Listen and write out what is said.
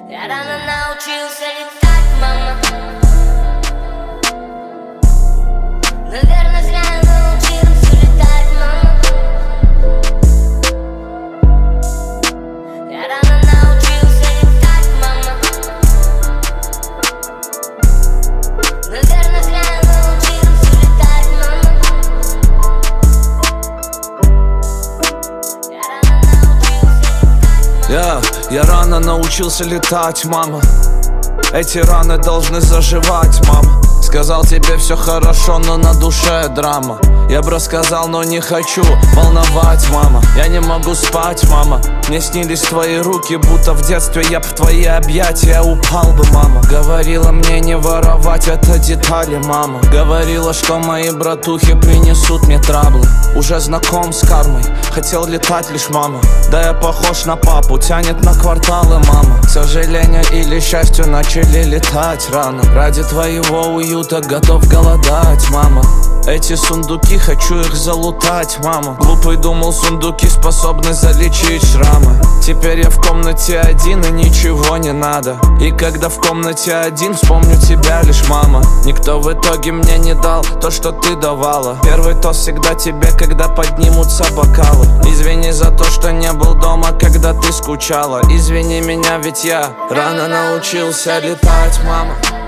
Я рано научился летать, мама. Наверное, зря я научился летать, мама. Я рано научился летать, мама. Наверное, зря я научился летать, мама. Я рано научился летать, мама. Эти раны должны заживать, мама. Сказал тебе все хорошо, но на душе драма. Я бы рассказал, но не хочу волновать, мама. Я не могу спать, мама. Мне снились твои руки, будто в детстве я б в твои объятия упал бы, мама. Говорила мне не воровать, это детали, мама. Говорила, что мои братухи принесут мне траблы. Уже знаком с кармой, хотел летать лишь, мама. Да я похож на папу, тянет на кварталы, мама. К сожалению или счастью, начали летать рано. Ради твоего уюта готов голодать, мама. Эти сундуки, хочу их залутать, мама. Глупый думал, сундуки способны залечить шрамы. Теперь я в комнате один и ничего не надо. И когда в комнате один, вспомню тебя лишь, мама. Никто в итоге мне не дал то, что ты давала. Первый тост всегда тебе, когда поднимутся бокалы. Извини за то, что не был дома, когда ты скучала. Извини меня, ведь я рано научился летать, мама.